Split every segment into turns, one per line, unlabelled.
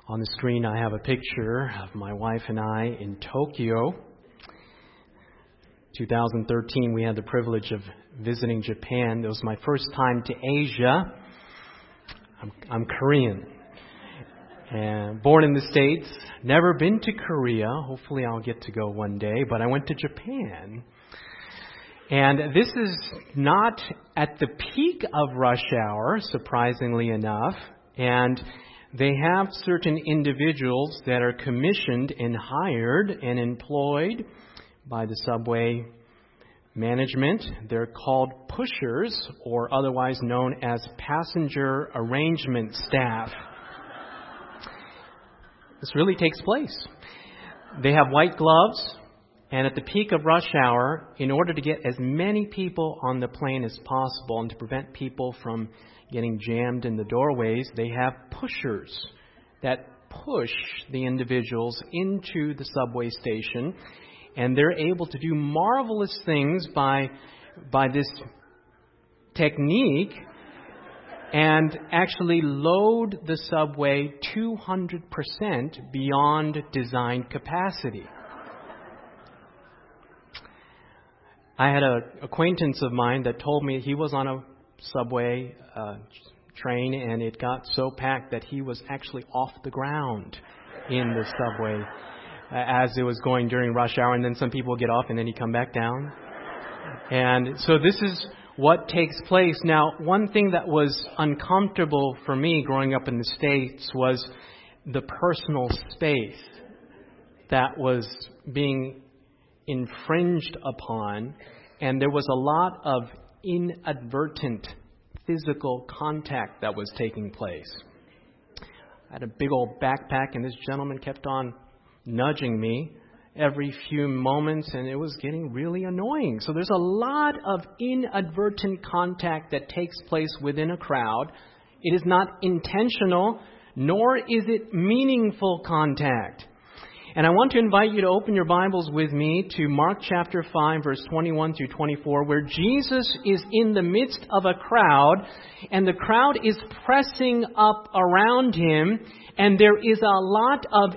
On the screen, I have a picture of my wife and I in Tokyo. 2013, we had the privilege of visiting Japan. It was my first time to Asia. I'm Korean. And born in the States, never been to Korea. Hopefully I'll get to go one day, but I went to Japan. And this is not at the peak of rush hour, surprisingly enough. And they have certain individuals that are commissioned and hired and employed by the subway management. They're called pushers, or otherwise known as passenger arrangement staff. This really takes place. They have white gloves, and at the peak of rush hour, in order to get as many people on the plane as possible and to prevent people from getting jammed in the doorways, they have pushers that push the individuals into the subway station, and they're able to do marvelous things by this technique and actually load the subway 200% beyond design capacity. I had an acquaintance of mine that told me he was on a subway train, and it got so packed that he was actually off the ground in the subway as it was going during rush hour, and then some people get off and then he come back down. And so this is what takes place. Now, one thing that was uncomfortable for me growing up in the States was the personal space that was being infringed upon, and there was a lot of inadvertent physical contact that was taking place. I had a big old backpack, and this gentleman kept on nudging me every few moments, and it was getting really annoying. So there's a lot of inadvertent contact that takes place within a crowd. It is not intentional, nor is it meaningful contact. And I want to invite you to open your Bibles with me to Mark chapter 5, verse 21 through 24, where Jesus is in the midst of a crowd, and the crowd is pressing up around him, and there is a lot of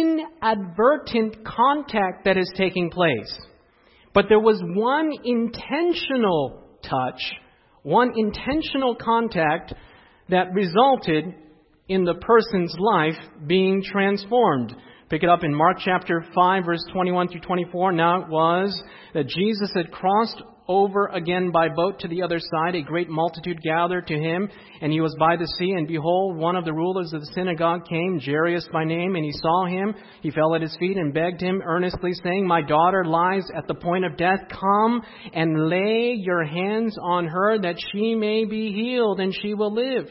inadvertent contact that is taking place. But there was one intentional touch, one intentional contact that resulted in the person's life being transformed. Pick it up in Mark chapter 5, verse 21 through 24. Now it was that Jesus had crossed over again by boat to the other side. A great multitude gathered to him, and he was by the sea. And behold, one of the rulers of the synagogue came, Jairus by name, and he saw him. He fell at his feet and begged him earnestly, saying, "My daughter lies at the point of death. Come and lay your hands on her, that she may be healed, and she will live."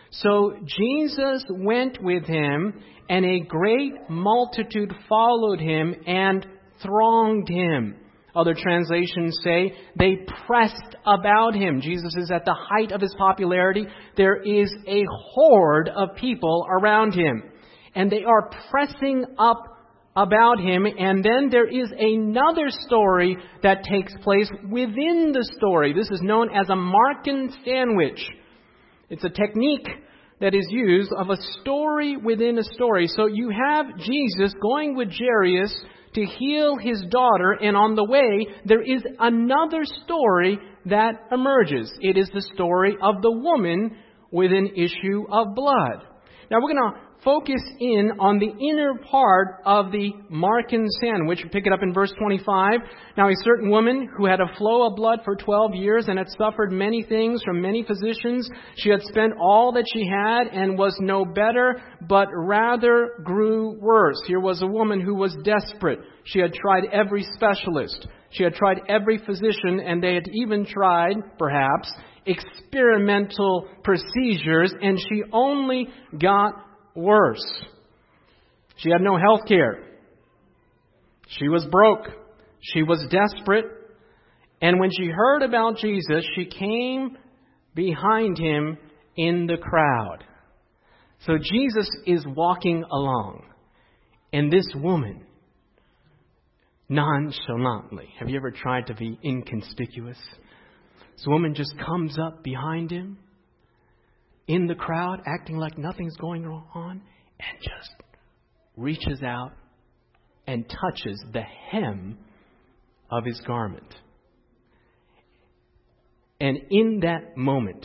So Jesus went with him, and a great multitude followed him and thronged him. Other translations say they pressed about him. Jesus is at the height of his popularity. There is a horde of people around him, and they are pressing up about him. And then there is another story that takes place within the story. This is known as a Markan sandwich. It's a technique that is used of a story within a story. So you have Jesus going with Jairus to heal his daughter, and on the way, there is another story that emerges. It is the story of the woman with an issue of blood. Now we're going to focus in on the inner part of the Markan sandwich. Pick it up in verse 25. Now a certain woman who had a flow of blood for 12 years and had suffered many things from many physicians, she had spent all that she had and was no better, but rather grew worse. Here was a woman who was desperate. She had tried every specialist. She had tried every physician, and they had even tried, perhaps, experimental procedures, and she only got worse. She had no health care. She was broke. She was desperate. And when she heard about Jesus, she came behind him in the crowd. So Jesus is walking along, and this woman, nonchalantly, have you ever tried to be inconspicuous? This woman just comes up behind him in the crowd, acting like nothing's going on, and just reaches out and touches the hem of his garment. And in that moment,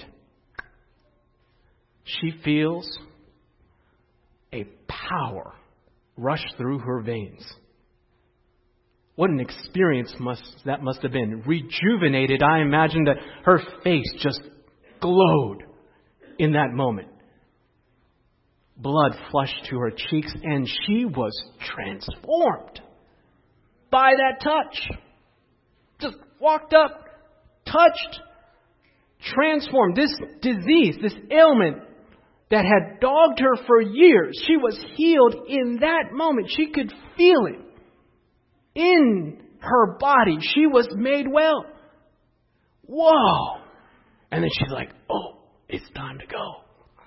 she feels a power rush through her veins. What an experience that must have been. Rejuvenated, I imagine that her face just glowed in that moment. Blood flushed to her cheeks, and she was transformed by that touch. Just walked up, touched, transformed. This disease, this ailment that had dogged her for years, she was healed in that moment. She could feel it in her body. She was made well. Whoa! And then she's like, oh, it's time to go.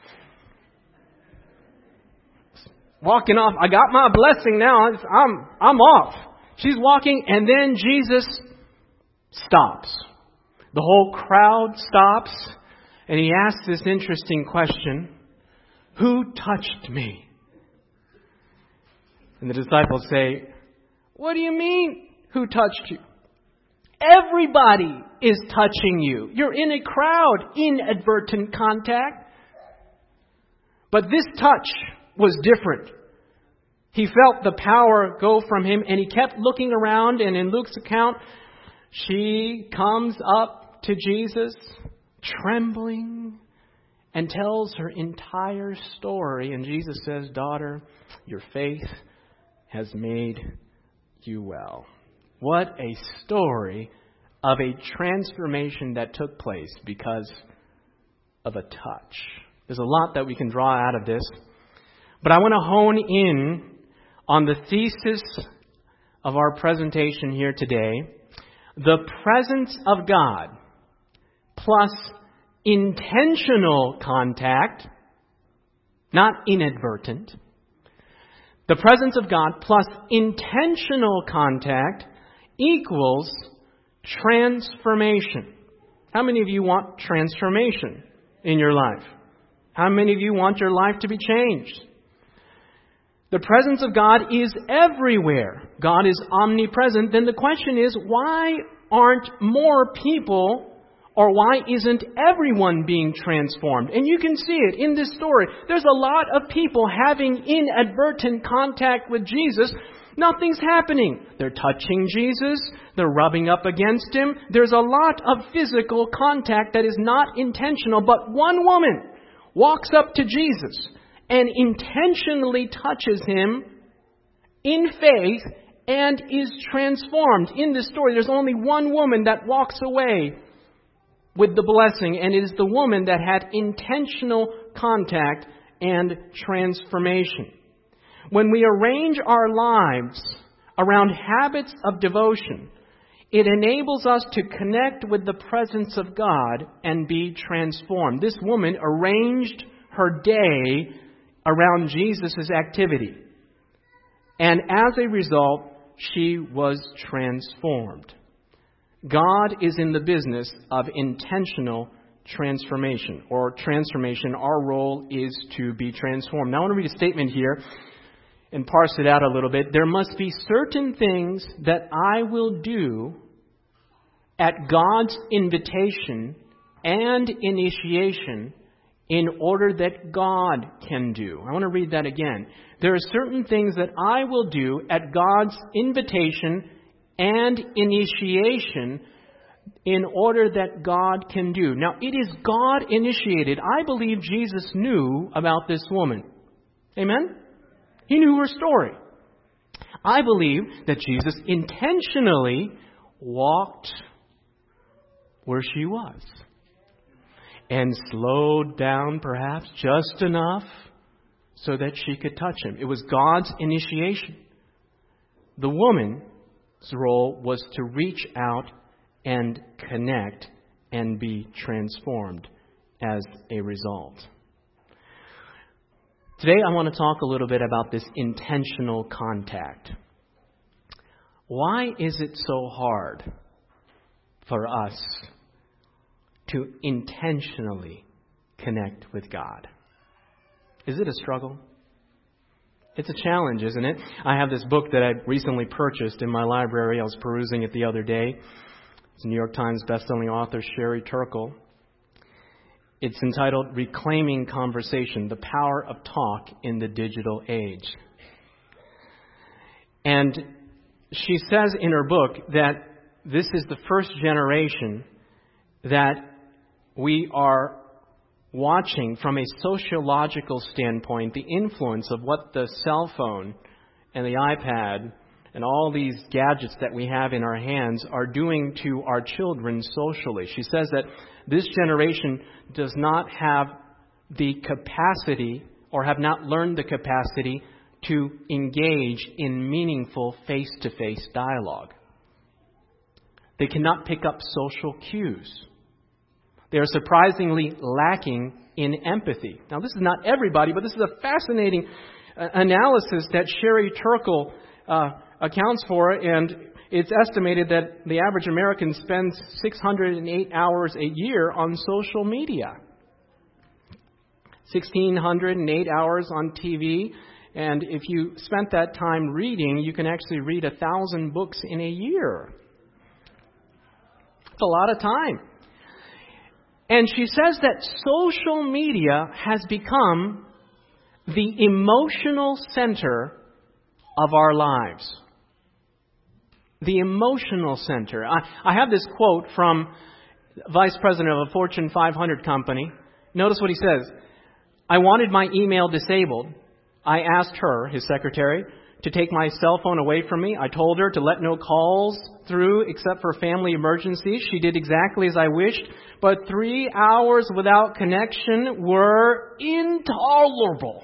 Walking off. I got my blessing now. I'm off. She's walking, and then Jesus stops. The whole crowd stops, and he asks this interesting question: who touched me? And the disciples say, what do you mean, who touched you? Everybody is touching you. You're in a crowd, inadvertent contact. But this touch was different. He felt the power go from him, and he kept looking around, and in Luke's account, she comes up to Jesus, trembling, and tells her entire story. And Jesus says, daughter, your faith has made you well. What a story of a transformation that took place because of a touch. There's a lot that we can draw out of this. But I want to hone in on the thesis of our presentation here today. The presence of God plus intentional contact, not inadvertent. The presence of God plus intentional contact equals transformation. How many of you want transformation in your life? How many of you want your life to be changed? The presence of God is everywhere. God is omnipresent. Then the question is, why aren't more people, or why isn't everyone being transformed? And you can see it in this story. There's a lot of people having inadvertent contact with Jesus. Nothing's happening. They're touching Jesus. They're rubbing up against him. There's a lot of physical contact that is not intentional. But one woman walks up to Jesus and intentionally touches him in faith and is transformed. In this story, there's only one woman that walks away with the blessing, and it is the woman that had intentional contact and transformation. When we arrange our lives around habits of devotion, it enables us to connect with the presence of God and be transformed. This woman arranged her day around Jesus' activity. And as a result, she was transformed. God is in the business of intentional transformation, or transformation. Our role is to be transformed. Now I want to read a statement here and parse it out a little bit. There must be certain things that I will do at God's invitation and initiation in order that God can do. I want to read that again. There are certain things that I will do at God's invitation and initiation in order that God can do. Now, it is God initiated. I believe Jesus knew about this woman. Amen? He knew her story. I believe that Jesus intentionally walked where she was and slowed down perhaps just enough so that she could touch him. It was God's initiation. The woman's role was to reach out and connect and be transformed as a result. Today I want to talk a little bit about this intentional contact. Why is it so hard for us to intentionally connect with God? Is it a struggle? It's a challenge, isn't it? I have this book that I recently purchased in my library. I was perusing it the other day. It's a New York Times bestselling author, Sherry Turkle. It's entitled Reclaiming Conversation, The Power of Talk in the Digital Age. And she says in her book that this is the first generation that we are watching from a sociological standpoint, the influence of what the cell phone and the iPad and all these gadgets that we have in our hands are doing to our children socially. She says that this generation does not have the capacity or have not learned the capacity to engage in meaningful face-to-face dialogue. They cannot pick up social cues. They are surprisingly lacking in empathy. Now, this is not everybody, but this is a fascinating analysis that Sherry Turkle accounts for, and it's estimated that the average American spends 608 hours a year on social media. 1,608 hours on TV, and if you spent that time reading, you can actually read 1,000 books in a year. It's a lot of time. And she says that social media has become the emotional center of our lives. The emotional center. I have this quote from Vice President of a Fortune 500 company. Notice what he says. I wanted my email disabled. I asked her, his secretary, to take my cell phone away from me. I told her to let no calls through except for family emergencies. She did exactly as I wished. But 3 hours without connection were intolerable.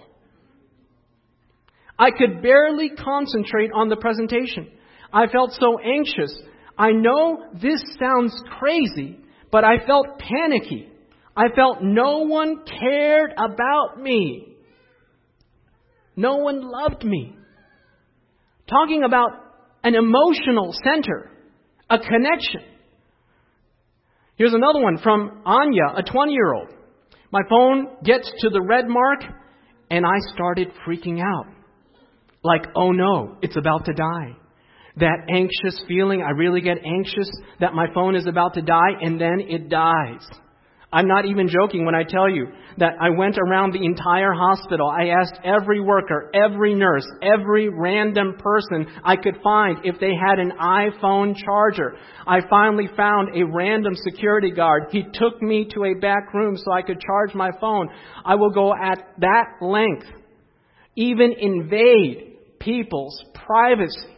I could barely concentrate on the presentation. I felt so anxious. I know this sounds crazy, but I felt panicky. I felt no one cared about me. No one loved me. Talking about an emotional center, a connection. Here's another one from Anya, a 20-year-old. My phone gets to the red mark, and I started freaking out. Like, oh no, it's about to die. That anxious feeling, I really get anxious that my phone is about to die, and then it dies. I'm not even joking when I tell you that I went around the entire hospital. I asked every worker, every nurse, every random person I could find if they had an iPhone charger. I finally found a random security guard. He took me to a back room so I could charge my phone. I will go at that length, even invade people's privacy.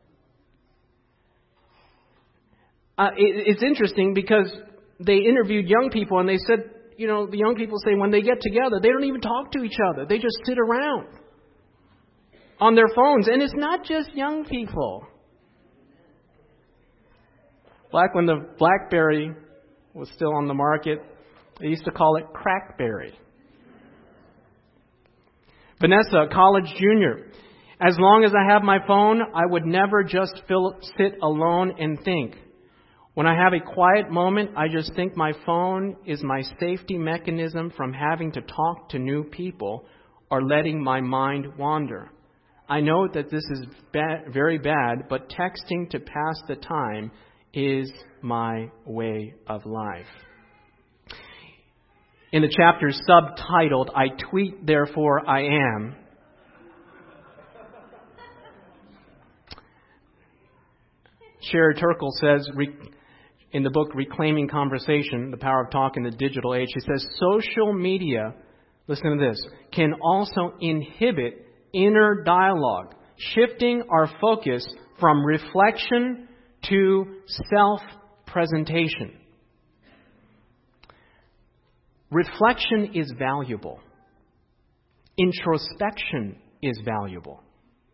It's interesting because they interviewed young people and they said, you know, the young people say when they get together, they don't even talk to each other. They just sit around on their phones. And it's not just young people. Back when the BlackBerry was still on the market, they used to call it Crackberry. Vanessa, a college junior. As long as I have my phone, I would never just sit alone and think. When I have a quiet moment, I just think my phone is my safety mechanism from having to talk to new people or letting my mind wander. I know that this is very bad, but texting to pass the time is my way of life. In the chapter subtitled, I Tweet, Therefore I Am, Sherry Turkle says, in the book Reclaiming Conversation, The Power of Talk in the Digital Age, she says, social media, listen to this, can also inhibit inner dialogue, shifting our focus from reflection to self-presentation. Reflection is valuable. Introspection is valuable.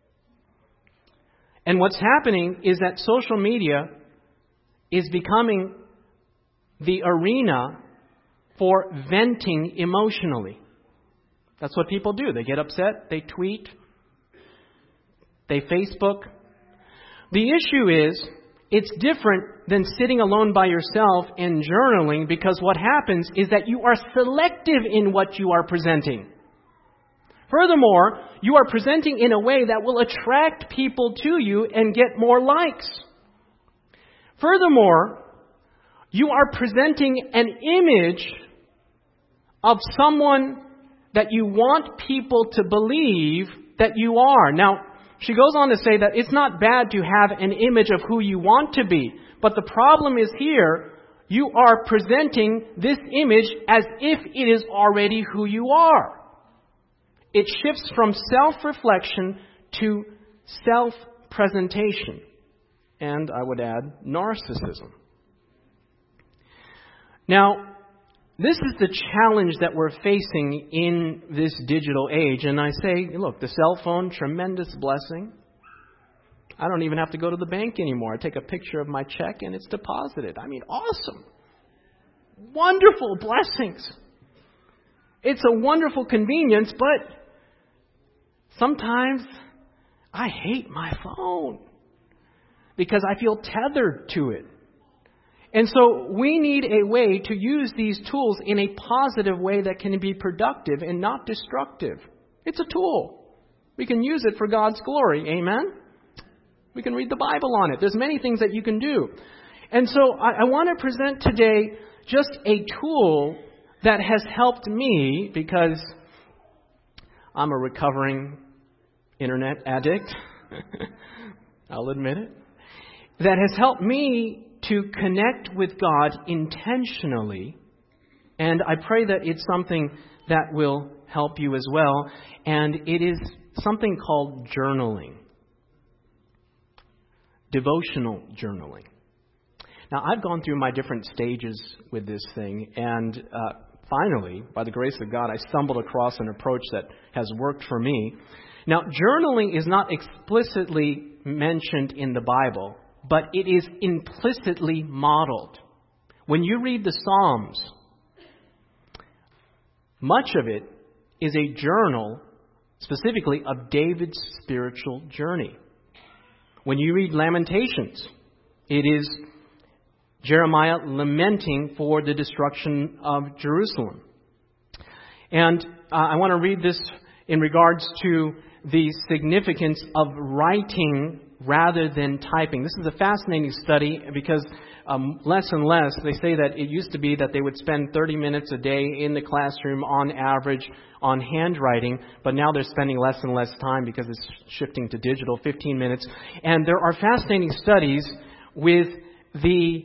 And what's happening is that social media is becoming the arena for venting emotionally. That's what people do. They get upset, they tweet, they Facebook. The issue is, it's different than sitting alone by yourself and journaling, because what happens is that you are selective in what you are presenting. Furthermore, you are presenting in a way that will attract people to you and get more likes. Furthermore, you are presenting an image of someone that you want people to believe that you are. Now, she goes on to say that it's not bad to have an image of who you want to be. But the problem is here, you are presenting this image as if it is already who you are. It shifts from self-reflection to self-presentation. And I would add, narcissism. Now, this is the challenge that we're facing in this digital age. And I say, look, the cell phone, tremendous blessing. I don't even have to go to the bank anymore. I take a picture of my check and it's deposited. I mean, awesome. Wonderful blessings. It's a wonderful convenience, but sometimes I hate my phone because I feel tethered to it. And so we need a way to use these tools in a positive way that can be productive and not destructive. It's a tool. We can use it for God's glory. Amen? We can read the Bible on it. There's many things that you can do. And so I want to present today just a tool that has helped me because I'm a recovering internet addict. I'll admit it. That has helped me to connect with God intentionally. And I pray that it's something that will help you as well. And it is something called journaling. Devotional journaling. Now, I've gone through my different stages with this thing. And finally, by the grace of God, I stumbled across an approach that has worked for me. Now, journaling is not explicitly mentioned in the Bible, but it is implicitly modeled. When you read the Psalms, much of it is a journal, specifically of David's spiritual journey. When you read Lamentations, it is Jeremiah lamenting for the destruction of Jerusalem. And I want to read this in regards to the significance of writing rather than typing. This is a fascinating study because less and less, they say that it used to be that they would spend 30 minutes a day in the classroom on average on handwriting, but now they're spending less and less time because it's shifting to digital, 15 minutes. And there are fascinating studies with the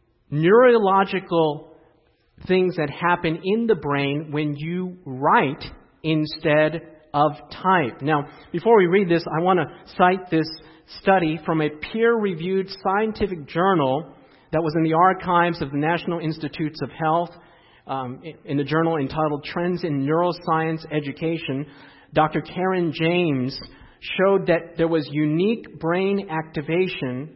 neurological things that happen in the brain when you write instead of type. Now, before we read this, I want to cite this study from a peer-reviewed scientific journal that was in the archives of the National Institutes of Health, in the journal entitled Trends in Neuroscience Education. Dr. Karen James showed that there was unique brain activation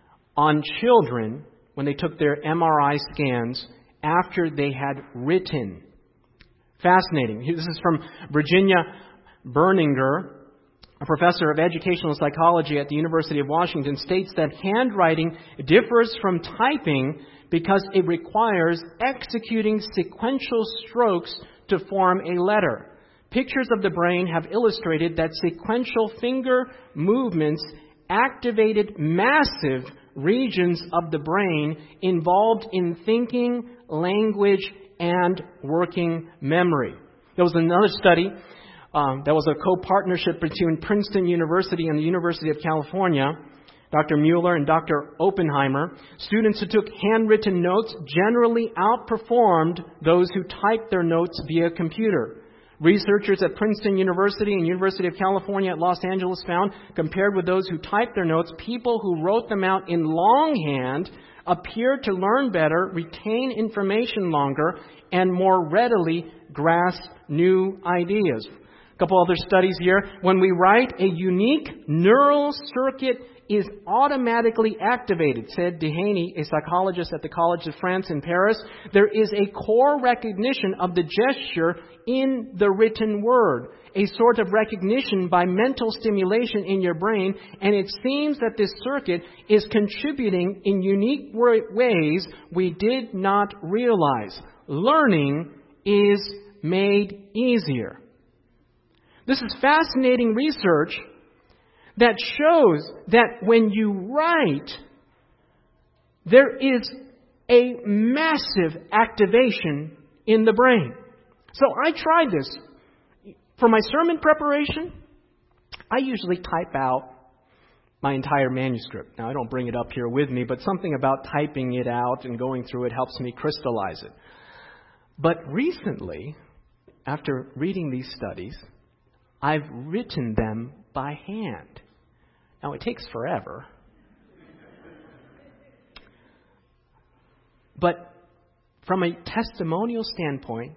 on children when they took their MRI scans after they had written. Fascinating. This is from Virginia Berninger, a professor of educational psychology at the University of Washington, states that handwriting differs from typing because it requires executing sequential strokes to form a letter. Pictures of the brain have illustrated that sequential finger movements activated massive regions of the brain involved in thinking, language, and working memory. There was another study that was a co-partnership between Princeton University and the University of California, Dr. Mueller and Dr. Oppenheimer. Students who took handwritten notes generally outperformed those who typed their notes via computer. Researchers at Princeton University and University of California at Los Angeles found, compared with those who typed their notes, people who wrote them out in longhand appeared to learn better, retain information longer, and more readily grasp new ideas. A couple other studies here. When we write, a unique neural circuit is automatically activated, said Dehaney, a psychologist at the College of France in Paris. There is a core recognition of the gesture in the written word, a sort of recognition by mental stimulation in your brain, and it seems that this circuit is contributing in unique ways we did not realize. Learning is made easier. This is fascinating research that shows that when you write, there is a massive activation in the brain. So I tried this. For my sermon preparation, I usually type out my entire manuscript. Now, I don't bring it up here with me, but something about typing it out and going through it helps me crystallize it. But recently, after reading these studies, I've written them by hand. Now, it takes forever. But from a testimonial standpoint,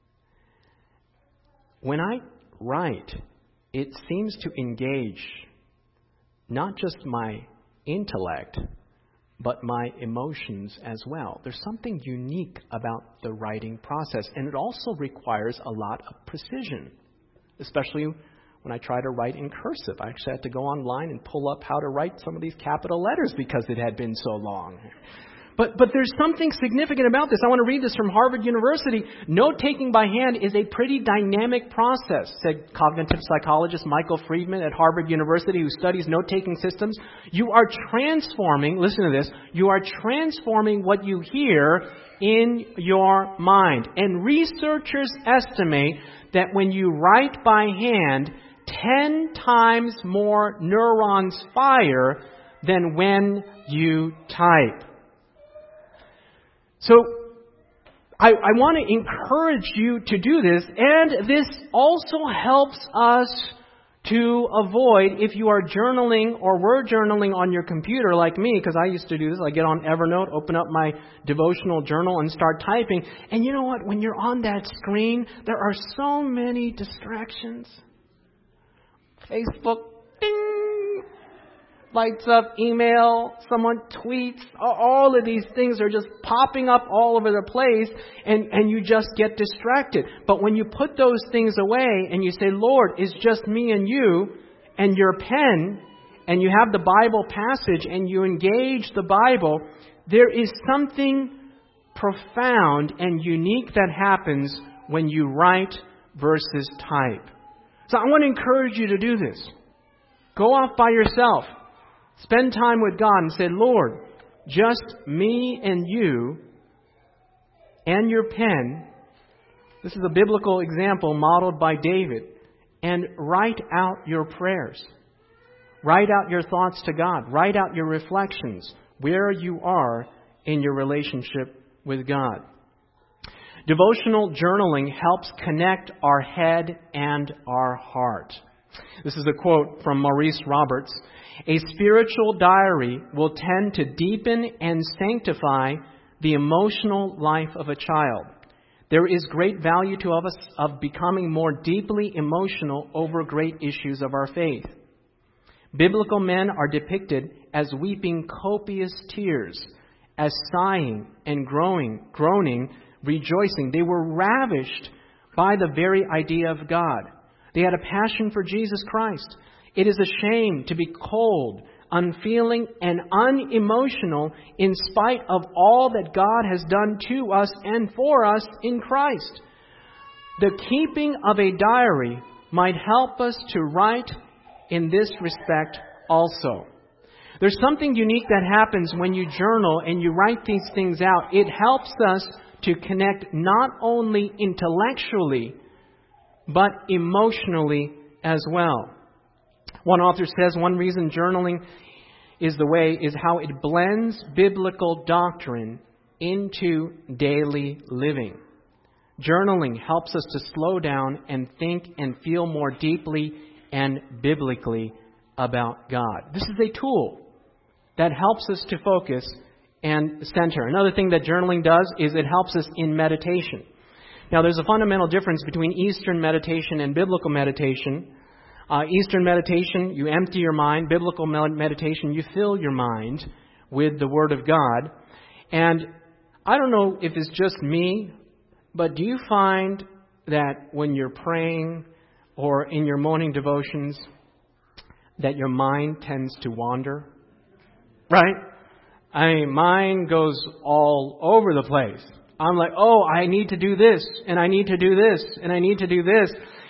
when I write, it seems to engage not just my intellect, but my emotions as well. There's something unique about the writing process, and it also requires a lot of precision, especially when I try to write in cursive. I actually had to go online and pull up how to write some of these capital letters because it had been so long. But there's something significant about this. I want to read this from Harvard University. Note-taking by hand is a pretty dynamic process, said cognitive psychologist Michael Friedman at Harvard University, who studies note-taking systems. You are transforming, listen to this, you are transforming what you hear in your mind. And researchers estimate that when you write by hand, 10 times more neurons fire than when you type. So I want to encourage you to do this, and this also helps us to avoid, if you are journaling or were journaling on your computer like me, because I used to do this. I get on Evernote, open up my devotional journal, and start typing. And you know what? When you're on that screen, there are so many distractions. Facebook, ding, lights up, email, someone tweets. All of these things are just popping up all over the place, and you just get distracted. But when you put those things away and you say, Lord, it's just me and you and your pen, and you have the Bible passage and you engage the Bible, there is something profound and unique that happens when you write versus type. So I want to encourage you to do this. Go off by yourself. Spend time with God and say, Lord, just me and you and your pen. This is a biblical example modeled by David. And write out your prayers. Write out your thoughts to God. Write out your reflections, where you are in your relationship with God. Devotional journaling helps connect our head and our heart. This is a quote from Maurice Roberts. A spiritual diary will tend to deepen and sanctify the emotional life of a child. There is great value to us of becoming more deeply emotional over great issues of our faith. Biblical men are depicted as weeping copious tears, as sighing and groaning, rejoicing. They were ravished by the very idea of God. They had a passion for Jesus Christ. It is a shame to be cold, unfeeling, and unemotional in spite of all that God has done to us and for us in Christ. The keeping of a diary might help us to write in this respect also. There's something unique that happens when you journal and you write these things out. It helps us to connect not only intellectually, but emotionally as well. One author says one reason journaling is how it blends biblical doctrine into daily living. Journaling helps us to slow down and think and feel more deeply and biblically about God. This is a tool that helps us to focus and center. Another thing that journaling does is it helps us in meditation. Now, there's a fundamental difference between Eastern meditation and biblical meditation. Eastern meditation, you empty your mind. Biblical meditation, you fill your mind with the Word of God. And I don't know if it's just me, but do you find that when you're praying or in your morning devotions, that your mind tends to wander? Right? Mine goes all over the place. I'm like, I need to do this, and I need to do this, and I need to do this.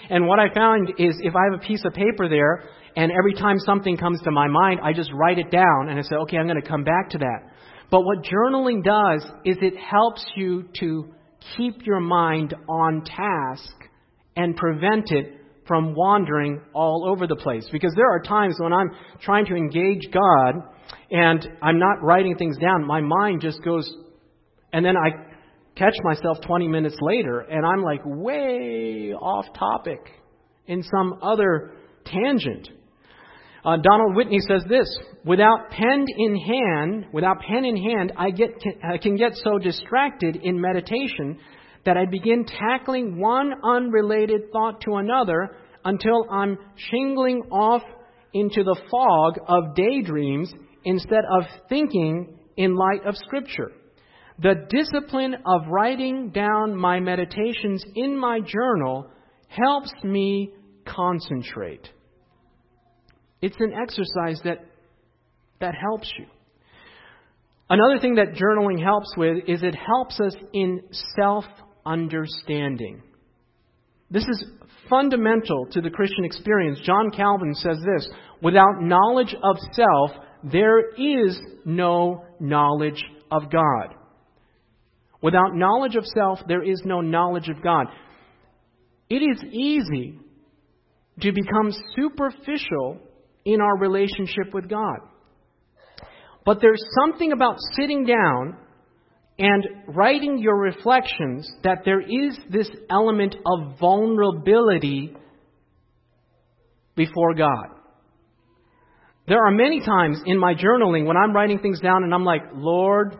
And what I found is if I have a piece of paper there, and every time something comes to my mind, I just write it down, and I say, okay, I'm going to come back to that. But what journaling does is it helps you to keep your mind on task and prevent it from wandering all over the place. Because there are times when I'm trying to engage God and I'm not writing things down, my mind just goes, and then I catch myself 20 minutes later and I'm like way off topic in some other tangent. Donald Whitney says this: without pen in hand, I can get so distracted in meditation that I begin tackling one unrelated thought to another until I'm shingling off into the fog of daydreams instead of thinking in light of Scripture. The discipline of writing down my meditations in my journal helps me concentrate. It's an exercise that helps you. Another thing that journaling helps with is it helps us in self-understanding. This is fundamental to the Christian experience. John Calvin says this: without knowledge of self, there is no knowledge of God. Without knowledge of self, there is no knowledge of God. It is easy to become superficial in our relationship with God. But there's something about sitting down and writing your reflections that there is this element of vulnerability before God. There are many times in my journaling when I'm writing things down and I'm like, Lord,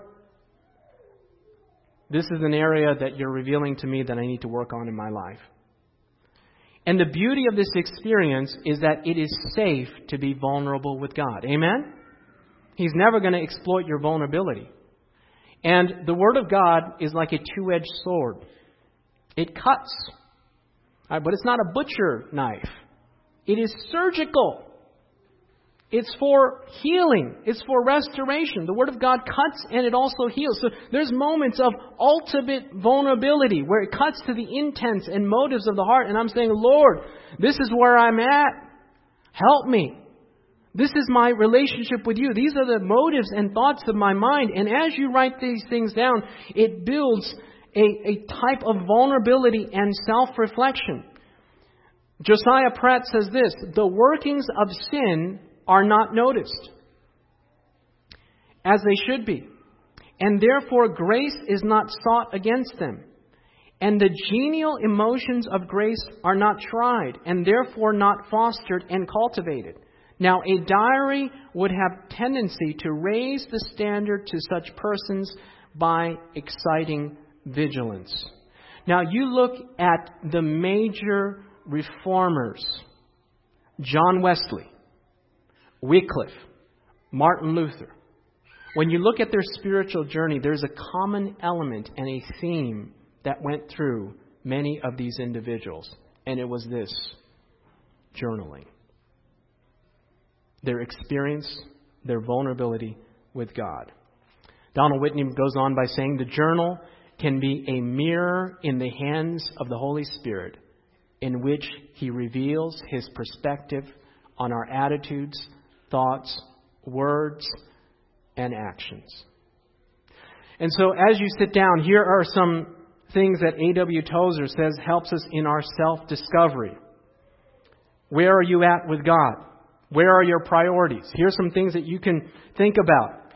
this is an area that you're revealing to me that I need to work on in my life. And the beauty of this experience is that it is safe to be vulnerable with God. Amen? He's never going to exploit your vulnerability. And the Word of God is like a two-edged sword. It cuts. But it's not a butcher knife. It is surgical. It's for healing. It's for restoration. The Word of God cuts and it also heals. So there's moments of ultimate vulnerability where it cuts to the intents and motives of the heart. And I'm saying, Lord, this is where I'm at. Help me. This is my relationship with you. These are the motives and thoughts of my mind. And as you write these things down, it builds a type of vulnerability and self-reflection. Josiah Pratt says this: the workings of sin are not noticed, as they should be, and therefore grace is not sought against them. And the genial emotions of grace are not tried, and therefore not fostered and cultivated. Now, a diary would have tendency to raise the standard to such persons by exciting vigilance. Now, you look at the major reformers: John Wesley, Wycliffe, Martin Luther. When you look at their spiritual journey, there's a common element and a theme that went through many of these individuals. And it was this: journaling. Their experience, their vulnerability with God. Donald Whitney goes on by saying the journal can be a mirror in the hands of the Holy Spirit in which He reveals His perspective on our attitudes, thoughts, words, and actions. And so as you sit down, here are some things that A.W. Tozer says helps us in our self-discovery. Where are you at with God? Where are your priorities? Here's some things that you can think about.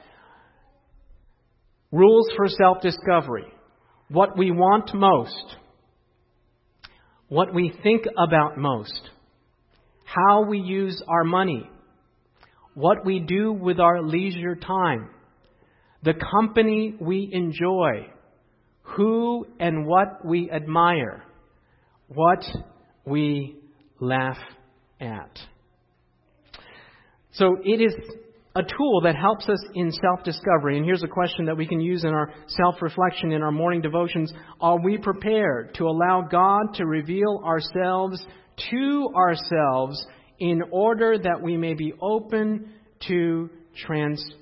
Rules for self-discovery. What we want most. What we think about most. How we use our money. What we do with our leisure time. The company we enjoy. Who and what we admire. What we laugh at. So it is a tool that helps us in self-discovery. And here's a question that we can use in our self-reflection, in our morning devotions. Are we prepared to allow God to reveal ourselves to ourselves in order that we may be open to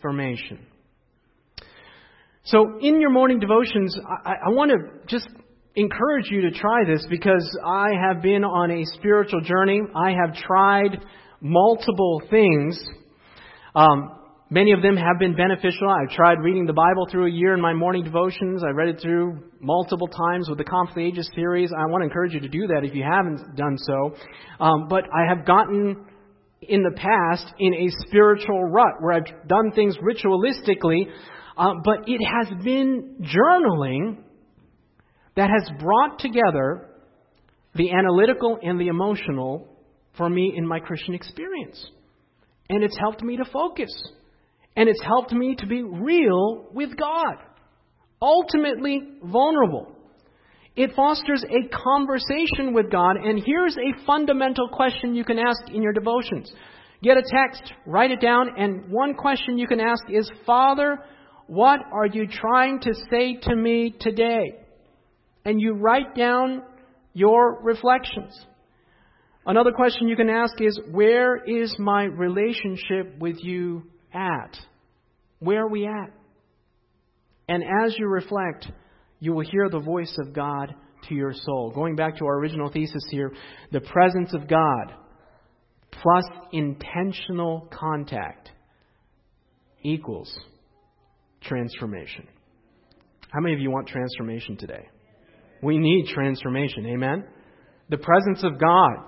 transformation? So in your morning devotions, I want to just encourage you to try this because I have been on a spiritual journey. I have tried multiple things. Many of them have been beneficial. I've tried reading the Bible through a year in my morning devotions. I read it through multiple times with the Conflict of Ages series. I want to encourage you to do that if you haven't done so. But I have gotten in the past in a spiritual rut where I've done things ritualistically. But it has been journaling that has brought together the analytical and the emotional for me in my Christian experience. And it's helped me to focus. And it's helped me to be real with God. Ultimately vulnerable. It fosters a conversation with God. And here's a fundamental question you can ask in your devotions. Get a text, write it down, and one question you can ask is, Father, what are you trying to say to me today? And you write down your reflections. Another question you can ask is, where is my relationship with you at? Where are we at? And as you reflect, you will hear the voice of God to your soul. Going back to our original thesis here, the presence of God plus intentional contact equals transformation. How many of you want transformation today? We need transformation. Amen? The presence of God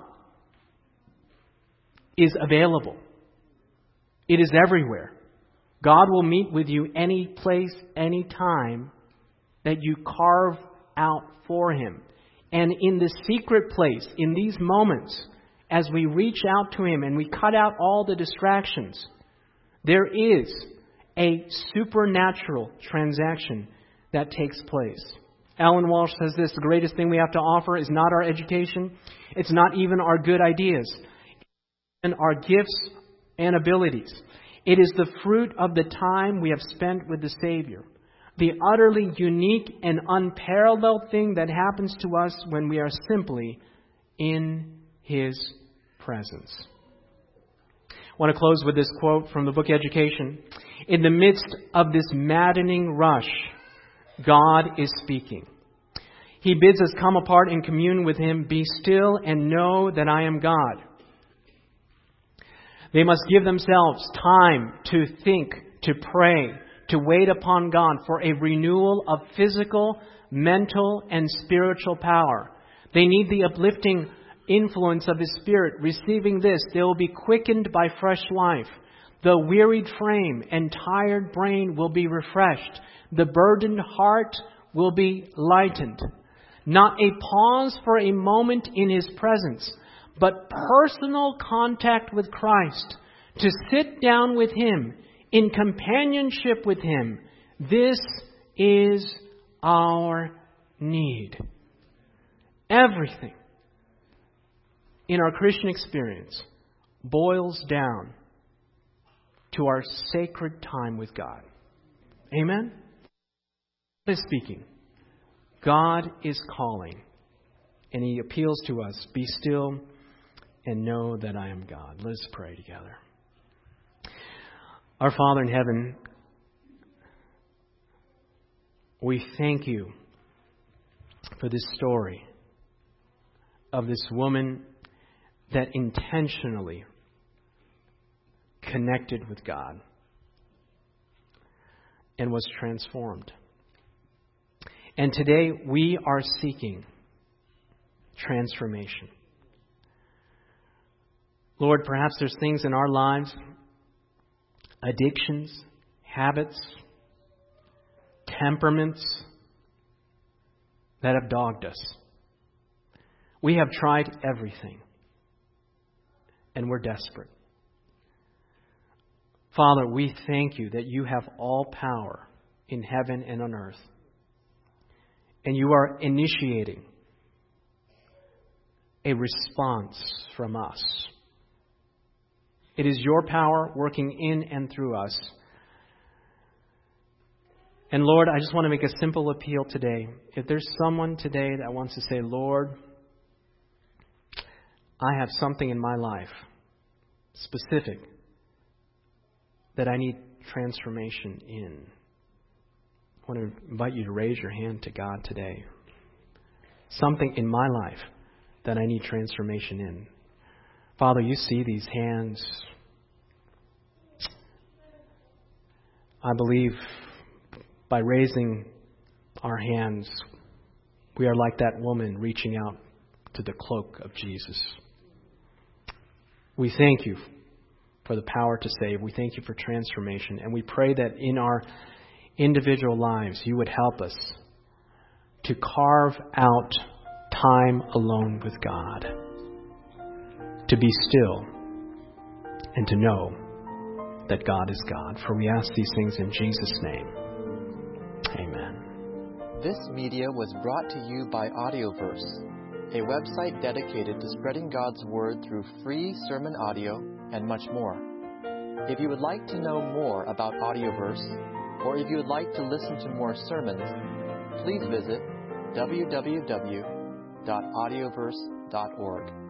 is available. It is everywhere. God will meet with you any place, any time that you carve out for Him. And in the secret place, in these moments, as we reach out to Him and we cut out all the distractions, there is a supernatural transaction that takes place. Alan Walsh says this, the greatest thing we have to offer is not our education. It's not even our good ideas. And our gifts and abilities. It is the fruit of the time we have spent with the Savior. The utterly unique and unparalleled thing that happens to us when we are simply in His presence. I want to close with this quote from the book Education. In the midst of this maddening rush, God is speaking. He bids us come apart and commune with Him. Be still and know that I am God. They must give themselves time to think, to pray, to wait upon God for a renewal of physical, mental, and spiritual power. They need the uplifting influence of His Spirit. Receiving this, they will be quickened by fresh life. The wearied frame and tired brain will be refreshed. The burdened heart will be lightened. Not a pause for a moment in His presence, but personal contact with Christ, to sit down with Him, in companionship with Him. This is our need. Everything in our Christian experience boils down to our sacred time with God. Amen? God is speaking. God is calling. And He appeals to us, be still and know that I am God. Let's pray together. Our Father in heaven, we thank You for this story of this woman that intentionally connected with God and was transformed. And today we are seeking transformation. Lord, perhaps there's things in our lives, addictions, habits, temperaments that have dogged us. We have tried everything, and we're desperate. Father, we thank You that You have all power in heaven and on earth. And You are initiating a response from us. It is Your power working in and through us. And Lord, I just want to make a simple appeal today. If there's someone today that wants to say, Lord, I have something in my life, specific, that I need transformation in. I want to invite you to raise your hand to God today. something in my life that I need transformation in. Father, you see these hands. I believe by raising our hands, we are like that woman reaching out to the cloak of Jesus. We thank you for the power to save. We thank you for transformation. And we pray that in our individual lives, you would help us to carve out time alone with God, to be still, and to know that God is God. For we ask these things in Jesus' name. Amen.
This media was brought to you by Audioverse, a website dedicated to spreading God's Word through free sermon audio and much more. If you would like to know more about Audioverse, or if you would like to listen to more sermons, please visit www.audioverse.org.